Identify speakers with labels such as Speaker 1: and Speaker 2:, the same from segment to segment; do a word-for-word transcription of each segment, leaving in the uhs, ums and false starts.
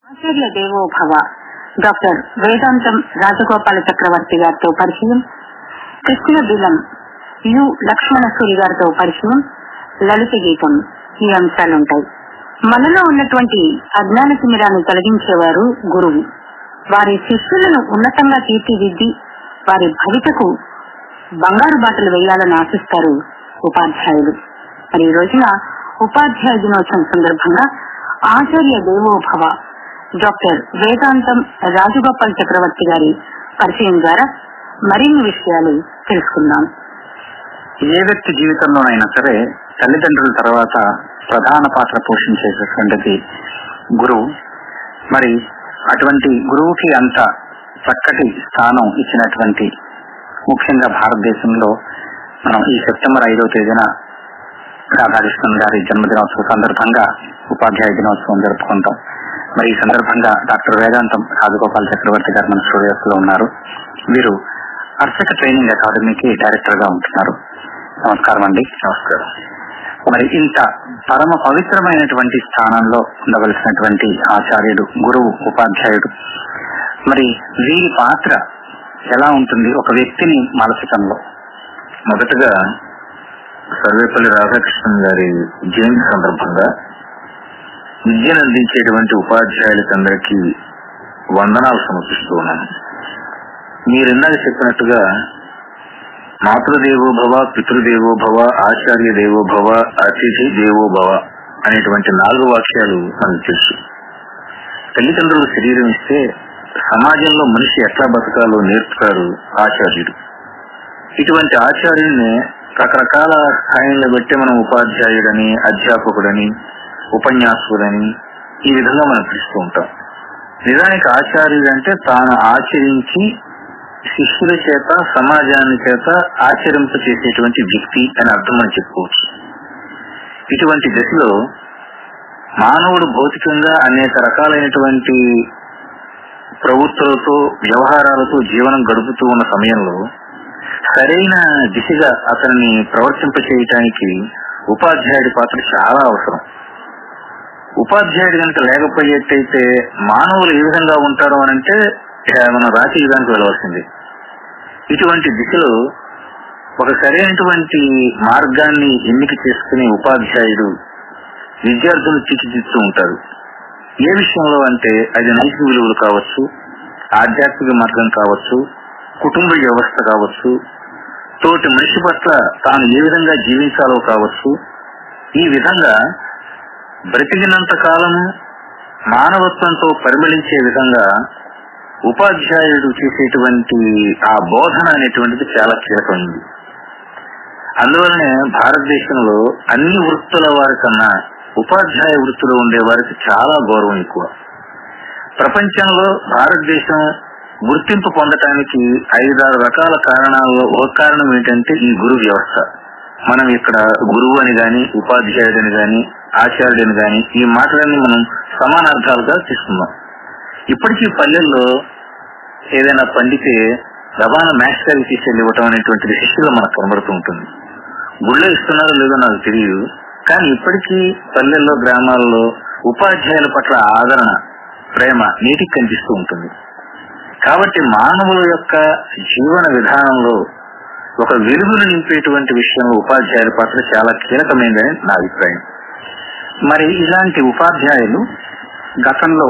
Speaker 1: ఆచార్య దేవోభవ డాక్టర్ వేదాంతం రాజగోపాల చక్రవర్తి గారితో పరిచయం, కృష్ణ బిలం యు లక్ష్మణసూరి గారితో పరిచయం, లలిత గీతం ఈ అంశాలుంటాయి. మనలో ఉన్నటువంటి అజ్ఞాన తిమిరాన్ని తొలగించేవారు గురువు. వారి శిష్యులను ఉన్నతంగా తీర్చిదిద్ది వారి భవితకు బంగారు బాటలు వేయాలని ఆశిస్తారు ఉపాధ్యాయులు. మరి ఈ రోజున ఉపాధ్యాయ దినోత్సవం సందర్భంగా ఆచార్య దేవోభవ డాక్టర్ వేదాంతం రాజగోపాల్ చక్రవర్తి గారి పరిచయం ద్వారా మరిన్ని విషయాలు తెలుసుకుందాం.
Speaker 2: ఏ వ్యక్తి జీవితంలోనైనా సరే తల్లిదండ్రుల తర్వాత ప్రధాన పాత్ర పోషించేటటువంటిది గురువు. మరి అటువంటి గురువుకి అంత చక్కటి స్థానం ఇచ్చినటువంటి, ముఖ్యంగా భారతదేశంలో మనం ఈ సెప్టెంబర్ ఐదో తేదీన రాధాకృష్ణన్ గారి జన్మదినోత్సవం సందర్భంగా ఉపాధ్యాయ దినోత్సవం జరుపుకుంటాం. మరి ఈ సందర్భంగా డాక్టర్ వేదాంతం రాజగోపాల్ చక్రవర్తి గారు మన స్టూడియోస్ లో ఉన్నారు. వీరు అర్చక ట్రైనింగ్ అకాడమీకి డైరెక్టర్ గా ఉంటున్నారు. నమస్కారం అండి.
Speaker 3: నమస్కారం.
Speaker 2: మరి ఇంత పరమ పవిత్రమైనటువంటి స్థానంలో ఉండవలసినటువంటి ఆచార్యుడు, గురువు, ఉపాధ్యాయుడు, మరి వీరి పాత్ర ఎలా ఉంటుంది ఒక వ్యక్తిని మలచటంలో?
Speaker 3: మొదటగా సర్వేపల్లి రాధాకృష్ణన్ గారి జయంతి సందర్భంగా విద్యను అందించేటువంటి ఉపాధ్యాయులకందరికీ వందనాలు సమర్పిస్తూ ఉన్నాను. మీరు ఇందాక చెప్పినట్టుగా మాతృదేవోభవ, పితృదేవోభవ, ఆచార్య దేవోభవ, అతిథి దేవోభవ అనేటువంటి నాలుగు వాక్యాలు మనకు తెలుసు. తల్లిదండ్రులు శరీరం ఇస్తే సమాజంలో మనిషి ఎట్లా బతకాలో నేర్పుతారు ఆచార్యుడు. ఇటువంటి ఆచార్యుడిని రకరకాల స్థాయిలో బట్టి మనం ఉపాధ్యాయుడని, అధ్యాపకుడని, ఉపన్యాసకుడని ఈ విధంగా మనం పిలుస్తూ ఉంటాం. నిజానికి ఆచార్యుడు అంటే తాను ఆచరించి శిష్యుల చేత, సమాజాన్ని చేత ఆచరింప చేసేటువంటి వ్యక్తి అని అర్థం అని చెప్పుకోవచ్చు. ఇటువంటి దశలో మానవుడు భౌతికంగా అనేక రకాలైనటువంటి ప్రవృత్తులతో, వ్యవహారాలతో జీవనం గడుపుతూ ఉన్న సమయంలో సరైన దిశగా అతన్ని ప్రవర్తింప చేయటానికి ఉపాధ్యాయుడి పాత్ర చాలా అవసరం. ఉపాధ్యాయుడు కనుక లేకపోయేట్టయితే మానవులు ఏ విధంగా ఉంటారు అని అంటే మనం రాతి యుగానికి వెళ్ళవలసింది. ఇటువంటి దిశలో ఒక సరైనటువంటి మార్గాన్ని ఎన్నిక చేసుకునే ఉపాధ్యాయుడు విద్యార్థులు తీర్చిదిద్దుతూ ఉంటారు. ఏ విషయంలో అంటే అది నైతిక విలువలు కావచ్చు, ఆధ్యాత్మిక మార్గం కావచ్చు, కుటుంబ వ్యవస్థ కావచ్చు, తోటి మనిషి పట్ల తాను ఏ విధంగా జీవించాలో కావచ్చు. ఈ విధంగా బ్రతికినంత కాలము మానవత్వంతో పరిమళించే విధంగా ఉపాధ్యాయుడు చేసేటువంటి ఆ బోధన అనేటువంటిది చాలా కీలకమైంది. అందువలనే భారతదేశంలో అన్ని వృత్తుల వారి కన్నా ఉపాధ్యాయ వృత్తిలో ఉండే వారికి చాలా గౌరవం ఎక్కువ. ప్రపంచంలో భారతదేశం గుర్తింపు పొందటానికి ఐదారు రకాల కారణాల్లో ఒక కారణం ఏంటంటే ఈ గురు వ్యవస్థ. మనం ఇక్కడ గురువు అని గాని, ఉపాధ్యాయుడని గాని, ఆచార్యుడని గాని ఈ మాటలన్నీ మనం సమానార్థాలుగా తీసుకున్నాం. ఇప్పటికీ పల్లెల్లో ఏదైనా పండితే రవాణా మ్యాక్స్టైల్ తీసుకెళ్లి ఇవ్వటం అనేటువంటిది శిష్యులు మనకు కనబడుతూ ఉంటుంది. గుళ్ళో ఇస్తున్నారో లేదో నాకు తెలియదు, కానీ ఇప్పటికీ పల్లెల్లో, గ్రామాల్లో ఉపాధ్యాయుల పట్ల ఆదరణ, ప్రేమ నీటికి కనిపిస్తూ ఉంటుంది. కాబట్టి మానవుల యొక్క జీవన విధానంలో ఒక వెలుగును నింపేటువంటి విషయంలో ఉపాధ్యాయుల పాత్ర చాలా కీలకమైనదని నా అభిప్రాయం.
Speaker 2: మరి ఇలాంటి ఉపాధ్యాయులు గతంలో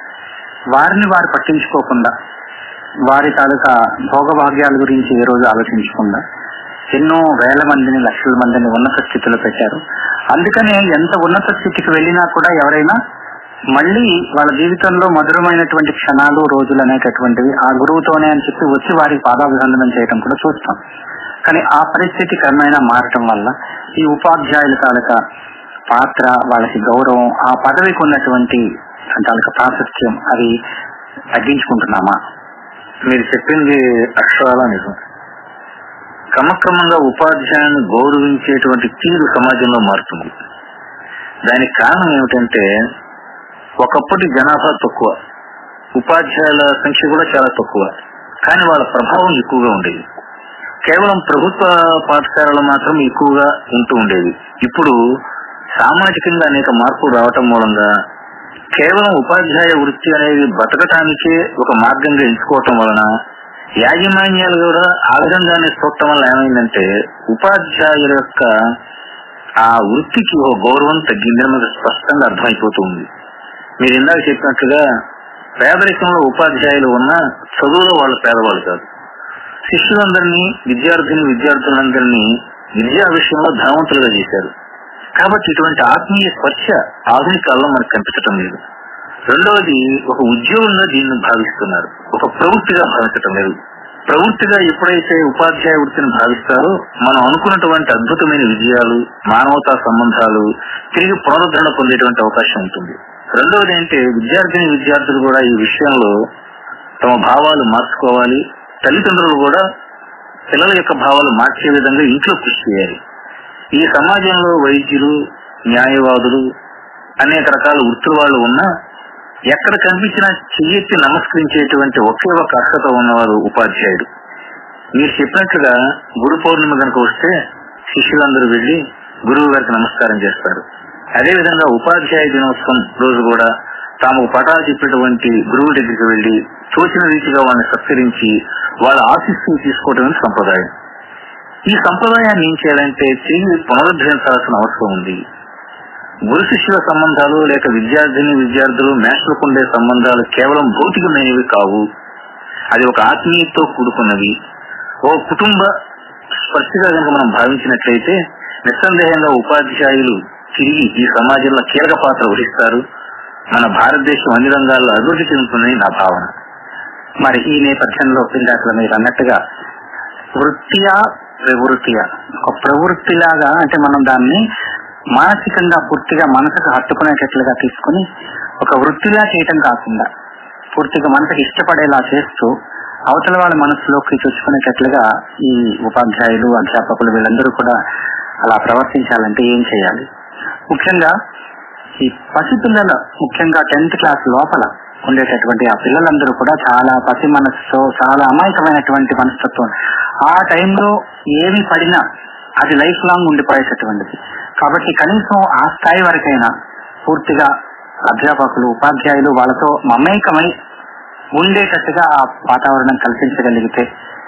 Speaker 2: వారిని వారు పట్టించుకోకుండా, వారి తాలూకా భోగభాగ్యాల గురించి ఏ రోజు ఆలోచించకుండా ఎన్నో వేల మందిని, లక్షల మందిని ఉన్నత స్థితిలో పెట్టారు. అందుకనే ఎంత ఉన్నత స్థితికి వెళ్ళినా కూడా ఎవరైనా మళ్ళీ వాళ్ళ జీవితంలో మధురమైనటువంటి క్షణాలు, రోజులు అనేటటువంటివి ఆ గురువుతోనే అని చెప్పి వచ్చి వారికి పాదాభివందనం చేయడం కూడా చూస్తాం. కానీ ఆ పరిస్థితి క్రమేణా మారటం వల్ల ఈ ఉపాధ్యాయుల తాలూకా పాత్ర, వాళ్ళకి గౌరవం, ఆ పదవికి ఉన్నటువంటి తాలూకా ప్రాశస్త్యం అవి తగ్గించుకుంటున్నామా?
Speaker 3: మీరు చెప్పింది అక్షరాల నిజం. క్రమక్రమంగా ఉపాధ్యాయులను గౌరవించేటువంటి తీరు సమాజంలో మారుతుంది. దానికి కారణం ఏమిటంటే ఒకప్పటి జనాభా తక్కువ, ఉపాధ్యాయుల సంఖ్య కూడా చాలా తక్కువ, కానీ వాళ్ళ ప్రభావం ఎక్కువగా ఉండేది. కేవలం ప్రభుత్వ పాఠశాలలు మాత్రం ఎక్కువగా ఉంటూ ఉండేది. ఇప్పుడు సామాజికంగా అనేక మార్పులు రావటం మూలంగా కేవలం ఉపాధ్యాయ వృత్తి అనేది బతకటానికే ఒక మార్గంగా ఎంచుకోవటం వలన యాజమాన్యాలు కూడా ఆ విధంగానే చూడటం వల్ల ఏమైందంటే ఉపాధ్యాయుల యొక్క ఆ వృత్తికి ఒక గౌరవం తగ్గిందని మనకు స్పష్టంగా అర్థమైపోతుంది. మీరు ఇందాక చెప్పినట్లుగా పేదరికంలో ఉపాధ్యాయులు ఉన్న చదువులో వాళ్ళు పేదవాళ్ళు కాదు. శిష్యులందరినీ, విద్యార్థిని విద్యార్థులందరినీ విద్యా విషయంలో ధనవంతులుగా చేశారు. కాబట్టి ఇటువంటి ఆత్మీయ స్పర్శ ఆధునిక కాలంలో మనకు కనిపించటం లేదు. రెండవది, ఒక ఉద్యోగంగా దీన్ని భావిస్తున్నారు, ఒక ప్రవృత్తిగా భావించటం లేదు. ప్రవృత్తిగా ఎప్పుడైతే ఉపాధ్యాయ వృత్తిని భావిస్తారో మనం అనుకున్నటువంటి అద్భుతమైన విజయాలు, మానవతా సంబంధాలు తిరిగి పునరుద్ధరణ పొందేటువంటి అవకాశం ఉంటుంది. రెండవది అంటే విద్యార్థిని విద్యార్థులు కూడా ఈ విషయంలో తమ భావాలు మార్చుకోవాలి. తల్లిదండ్రులు కూడా పిల్లల యొక్క భావాలు మార్చే విధంగా ఇంట్లో కృషి చేయాలి. ఈ సమాజంలో వైద్యులు, న్యాయవాదులు, అనేక రకాల వృత్తుల వాళ్ళు ఉన్నా ఎక్కడ కనిపించినా చెయ్యెత్తి నమస్కరించేటువంటి ఒకే ఒక అర్హత ఉన్నవారు ఉపాధ్యాయుడు. మీరు చెప్పినట్లుగా గురు పౌర్ణిమ కనుక వస్తే శిష్యులందరూ వెళ్లి గురువు గారికి నమస్కారం చేస్తారు. అదేవిధంగా ఉపాధ్యాయ దినోత్సవం రోజు కూడా తాము పటాలు చెప్పేటువంటి గురువు దగ్గరికి వెళ్లి తోచిన రీతిగా వాళ్ళని సత్కరించి వాళ్ళ ఆశీస్సులు తీసుకోవడం సంప్రదాయం. ఈ సంప్రదాయాన్ని ఏం చేయాలంటే తిరిగి పునరుద్ధరించాల్సిన అవసరం ఉంది. గురు శిష్యుల సంబంధాలు లేక విద్యార్థిని విద్యార్థులు మేస్టర్లకు ఉండే సంబంధాలు కేవలం భౌతికమైనవి కావు. అది ఒక ఆత్మీయతతో కూడుకున్నవి. ఓ కుటుంబ స్పర్శగా కనుక మనం భావించినట్లయితే నిస్సందేహంగా ఉపాధ్యాయులు తిరిగి ఈ సమాజంలో కీలక పాత్ర వహిస్తారు. మన భారతదేశం అన్ని రంగాల్లో అభివృద్ధి చెందుతుందని నా భావన.
Speaker 2: మరి ఈ నేపథ్యంలో పిల్లలు మీరు అన్నట్టుగా వృత్తియా ప్రవృత్తియా, ఒక ప్రవృత్తిలాగా అంటే మనం దాన్ని మానసికంగా పూర్తిగా మనసుకు హత్తుకునేటట్లుగా తీసుకుని ఒక వృత్తిలా చేయటం కాకుండా పూర్తిగా మనసుకు ఇష్టపడేలా చేస్తూ అవతల వాళ్ళ మనసులోకి చూసుకునేటట్లుగా ఈ ఉపాధ్యాయులు, అధ్యాపకులు వీళ్ళందరూ కూడా అలా ప్రవర్తించాలంటే ఏం చేయాలి? ముఖ్యంగా ఈ పసిపిల్లల, ముఖ్యంగా టెన్త్ క్లాస్ లోపల ఉండేటటువంటి ఆ పిల్లలందరూ కూడా చాలా పసి మనసుతో, చాలా అమాయకమైనటువంటి మనస్తత్వం. ఆ టైంలో ఏమి పడినా అది లైఫ్ లాంగ్ ఉండిపోయేటటువంటిది. కాబట్టి కనీసం ఆ స్థాయి వరకైనా పూర్తిగా అధ్యాపకులు, ఉపాధ్యాయులు వాళ్ళతో మమేకమై ఉండేటట్టుగా ఆ వాతావరణం కల్పించగలిగితే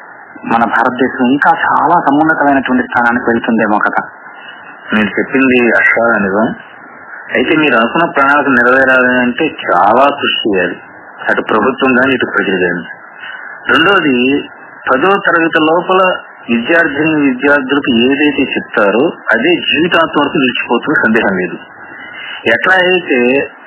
Speaker 2: మన భారతదేశం ఇంకా చాలా సమున్నతమైనటువంటి స్థానానికి వెళ్తుందేమో కదా.
Speaker 3: మీరు చెప్పింది అక్షర నిజం. అయితే మీరు అనుకున్న ప్రణాళిక నెరవేరాలంటే చాలా కృషి చేయాలి, అటు ప్రభుత్వం కానీ ఇటు ప్రజలు కానీ. రెండోది, పదో తరగతి లోపల విద్యార్థిని విద్యార్థులకు ఏదైతే చెప్తారో అదే జీవితాంతం వరకు నిలిచిపోతున్న సందేహం లేదు. ఎట్లా అయితే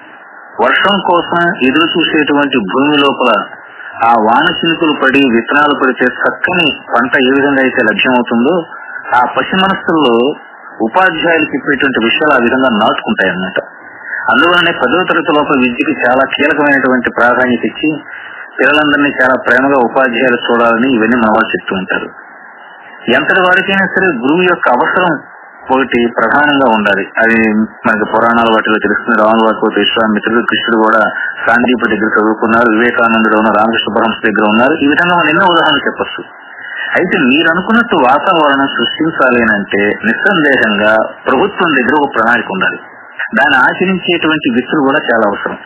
Speaker 3: వర్షం కోసం ఎదురు చూసేటువంటి భూమి లోపల ఆ వాన చినుకులు పడి విత్తనాలు పడితే చక్కని పంట ఏ విధంగా అయితే లభ్యమవుతుందో ఆ పసి మనస్సుల్లో ఉపాధ్యాయులు చెప్పేటువంటి విషయాలు ఆ విధంగా నాటుకుంటాయి అన్నమాట. అందువల్లనే పదవ తరగతి లోపల విద్యకి చాలా కీలకమైనటువంటి ప్రాధాన్యత ఇచ్చి పిల్లలందరినీ చాలా ప్రేమగా ఉపాధ్యాయులు చూడాలని ఇవన్నీ మన వాళ్ళు చెప్తూ ఉంటారు. ఎంతటి వారికైనా సరే గురువు యొక్క అవసరం ఒకటి ప్రధానంగా ఉండాలి. అది మనకి పురాణాల వాటిలో తెలుస్తుంది. రాముల వారికి విశ్వామిత్రుడు, కృష్ణుడు కూడా సాందీపు దగ్గర చదువుకున్నారు, వివేకానందుడు ఉన్నారు, రామకృష్ణ పరమహంస దగ్గర ఉన్నారు. ఈ విధంగా మనం ఎన్నో ఉదాహరణలు చెప్పచ్చు. అయితే మీరు అనుకున్నట్టు వాతావరణం సృష్టించాలి అంటే నిస్సందేహంగా ప్రభుత్వం దగ్గర ఒక ప్రణాళిక ఉండాలి. దాన్ని ఆచరించేటువంటి వ్యక్తులు కూడా చాలా అవసరం.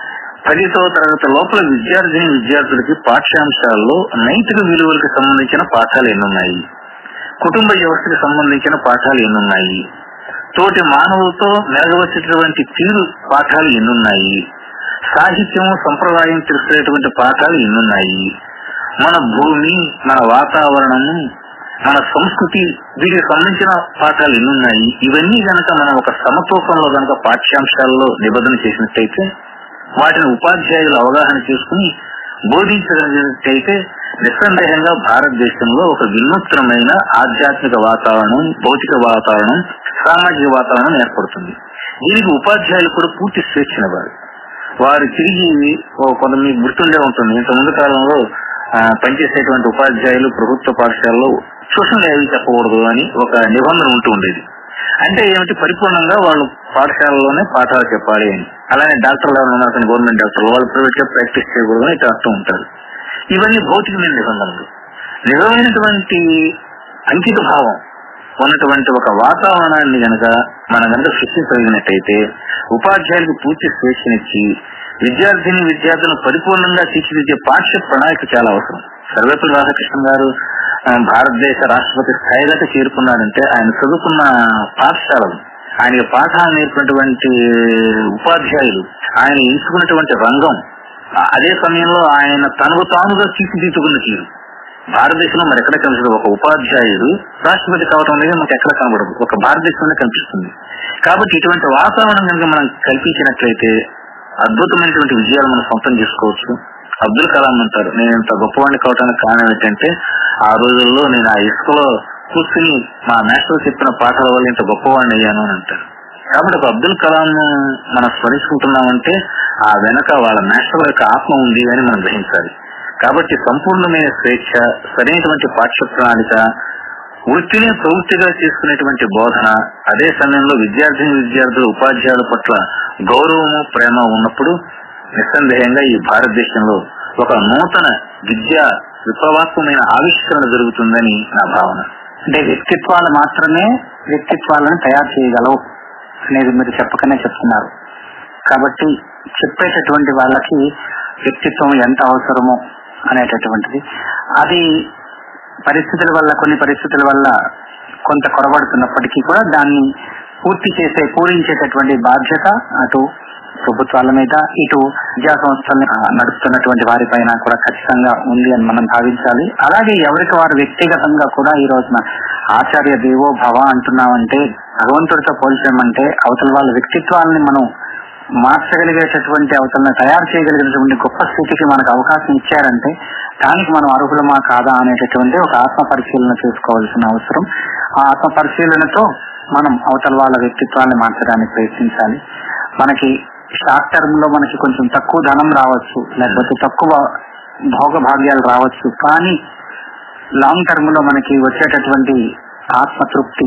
Speaker 3: పదితో తరగతి లోపల విద్యార్థిని విద్యార్థులకి పాఠ్యాంశాల్లో నైతిక విలువలకు సంబంధించిన పాఠాలు ఎన్నున్నాయి, కుటుంబ వ్యవస్థకు సంబంధించిన పాఠాలు ఎన్నున్నాయి, తోటి మానవులతో మెలగవచ్చేటువంటి తీరు పాఠాలు ఎన్నున్నాయి, సాహిత్యం సంప్రదాయం తెలుసుకునేటువంటి పాఠాలు ఎన్నున్నాయి, మన భూమి, మన వాతావరణము, మన సంస్కృతి వీటికి సంబంధించిన పాఠాలు ఎన్నున్నాయి. ఇవన్నీ గనక మనం ఒక సమతూకంలో గనక పాఠ్యాంశాల్లో నిబంధన చేసినట్టయితే, వాటిని ఉపాధ్యాయులు అవగాహన చేసుకుని బోధించగలిగినట్టయితే నిస్సందేహంగా భారతదేశంలో ఒక వినూత్నమైన ఆధ్యాత్మిక వాతావరణం, భౌతిక వాతావరణం, సామాజిక వాతావరణం ఏర్పడుతుంది. దీనికి ఉపాధ్యాయులు కూడా పూర్తి స్వేచ్ఛనివ్వాలి. వారు తిరిగి కొంత మీకు గుర్తుండే ఉంటుంది, ఇంత ముందు కాలంలో పనిచేసేటువంటి ఉపాధ్యాయులు ప్రభుత్వ పాఠశాలలో ట్యూషన్ ఏవి చెప్పకూడదు అని ఒక నిబంధన ఉంటూ ఉండేది. అంటే ఏమిటి, పరిపూర్ణంగా వాళ్ళు పాఠశాలలోనే పాఠాలు చెప్పాలి అని. అలానే డాక్టర్లు ఉన్నారు, గవర్నమెంట్ డాక్టర్లు, వాళ్ళు ప్రైవేట్ గా ప్రాక్టీస్ చేయకూడదు అని చెప్తూ ఉంటారు. ఇవన్నీ భౌతికమైన నిబంధనలు. నిజమైనటువంటి అంకిత భావం ఉన్నటువంటి ఒక వాతావరణాన్ని గనక మనం గనక సృష్టించగలిగినట్టయితే, ఉపాధ్యాయులకు పూర్తి స్వేచ్ఛనిచ్చి విద్యార్థిని విద్యార్థులను పరిపూర్ణంగా తీర్చిదిద్దే పాఠ్య ప్రణాళిక చాలా అవసరం. సర్వేపల్లి రాధాకృష్ణ గారు భారతదేశ రాష్ట్రపతి స్థాయిలకు చేరుకున్నారంటే ఆయన చదువుకున్న పాఠశాలలు, ఆయన పాఠాలు నేర్పినటువంటి ఉపాధ్యాయులు, ఆయన ఎంచుకున్నటువంటి రంగం, అదే సమయంలో ఆయన తనకు తానుగా తీర్చిదిద్దుకున్న తీరు భారతదేశంలో మరి ఎక్కడ కనిపిస్తుంది. ఒక ఉపాధ్యాయుడు రాష్ట్రపతి కావడం అనేది మనకు ఎక్కడ కనబడదు, ఒక భారతదేశంలోనే కనిపిస్తుంది. కాబట్టి ఇటువంటి వాతావరణం కనుక మనం కల్పించినట్లయితే అద్భుతమైనటువంటి విజయాలు మనం సొంతం చేసుకోవచ్చు. అబ్దుల్ కలాం అంటారు, నేను ఇంత గొప్పవాడిని కావడానికి కారణం ఏంటంటే ఆ రోజుల్లో నేను ఆ ఇసుకలో కూర్చుని మా మాస్టర్ చెప్పిన పాఠాల వల్ల ఇంత గొప్పవాడిని అయ్యాను అని అంటారు. కాబట్టి ఒక అబ్దుల్ కలాం మనం స్మరించుకుంటున్నామంటే ఆ వెనక వాళ్ళ మాస్టర్ యొక్క ఆత్మ ఉంది అని మనం గ్రహించాలి. కాబట్టి సంపూర్ణమైన స్వేచ్ఛ, సరైనటువంటి పాఠ్య ప్రణాళిక, వృత్తిని ప్రవృత్తిగా చేసుకునేటువంటి బోధన, అదే సమయంలో విద్యార్థిని విద్యార్థులు ఉపాధ్యాయుల పట్ల గౌరవము, ప్రేమ ఉన్నప్పుడు నిస్సందేహంగా ఈ భారతదేశంలో ఒక నూతన విద్యా విప్లవాత్మకమైన ఆవిష్కరణ జరుగుతుందని నా భావన.
Speaker 2: అంటే వ్యక్తిత్వాలు మాత్రమే వ్యక్తిత్వాలను తయారు చేయగలవు అనేది మీరు చెప్పకనే చెప్తున్నారు. కాబట్టి చెప్పేటటువంటి వాళ్ళకి వ్యక్తిత్వం ఎంత అవసరమో అనేటటువంటిది, అది పరిస్థితుల వల్ల కొన్ని పరిస్థితుల వల్ల కొంత కొరబడుతున్నప్పటికీ కూడా దాన్ని పూర్తి చేసే పూరించేటటువంటి బాధ్యత అటు ప్రభుత్వాల మీద, ఇటు విద్యా సంస్థల్ని నడుపుతున్నటువంటి వారి పైన కూడా ఖచ్చితంగా ఉంది అని మనం భావించాలి. అలాగే ఎవరికి వారు వ్యక్తిగతంగా కూడా ఈ రోజున ఆచార్య దేవో భవ అంటున్నామంటే, భగవంతుడితో పోల్చామంటే అవతల వాళ్ళ వ్యక్తిత్వాలని మనం మార్చగలిగేటటువంటి, అవతలను తయారు చేయగలిగినటువంటి గొప్ప స్థితికి మనకు అవకాశం ఇచ్చారంటే దానికి మనం అర్హులమా కాదా అనేటటువంటి ఒక ఆత్మ పరిశీలన చేసుకోవాల్సిన అవసరం. ఆ ఆత్మ పరిశీలనతో మనం అవతల వాళ్ళ వ్యక్తిత్వాన్ని మార్చడానికి ప్రయత్నించాలి. మనకి షార్ట్ టర్మ్ లో మనకి కొంచెం తక్కువ ధనం రావచ్చు, లేకపోతే తక్కువ భోగ భాగ్యాలు రావచ్చు, కానీ లాంగ్ టర్మ్ లో మనకి వచ్చేటటువంటి ఆత్మతృప్తి,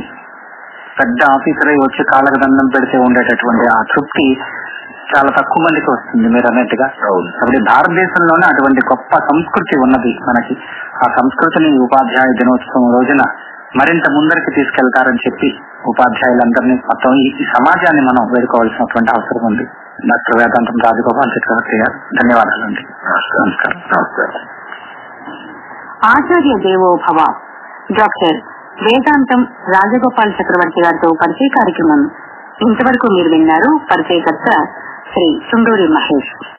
Speaker 2: పెద్ద ఆఫీసర్ అయి వచ్చి కాళ్ళకు దండం పెడితే ఉండేటటువంటి ఆ తృప్తి చాలా తక్కువ మందికి వస్తుంది మీరు అన్నట్టుగా. కాబట్టి భారతదేశంలోనే అటువంటి గొప్ప సంస్కృతి ఉన్నది మనకి. ఆ సంస్కృతిని ఉపాధ్యాయ దినోత్సవం రోజున మరింత ముందరికి తీసుకెళ్తారని చెప్పి ఉపాధ్యాయులందరినీ, మొత్తం ఈ సమాజాన్ని మనం వేడుకోవాల్సినటువంటి అవసరం ఉంది. డాక్టర్ వేదాంతం రాజగోపాల్ చక్రవర్తి గారు, ధన్యవాదాలండి. నమస్కారం. నమస్కారం.
Speaker 1: ఆచార్య దేవో భవ డాక్టర్ వేదాంతం రాజగోపాల్ చక్రవర్తి గారితో పరిచయ కార్యక్రమం ఇంతవరకు మీరు విన్నారు. పరిచయకర్త శ్రీ చుండూరి మహేష్.